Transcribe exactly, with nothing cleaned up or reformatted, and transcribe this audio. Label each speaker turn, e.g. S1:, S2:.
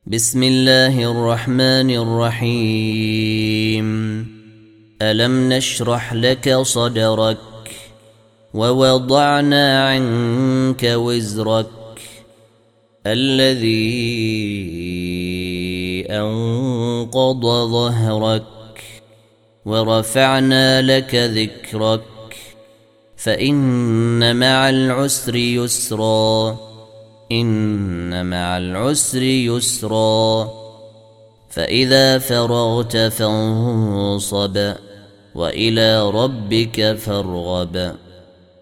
S1: بسم الله الرحمن الرحيم. ألم نشرح لك صدرك ووضعنا عنك وزرك الذي أنقض ظهرك ورفعنا لك ذكرك فإن مع العسر يسرا إن مع العسر يسرا فإذا فرغت فانصب وإلى ربك فارغب.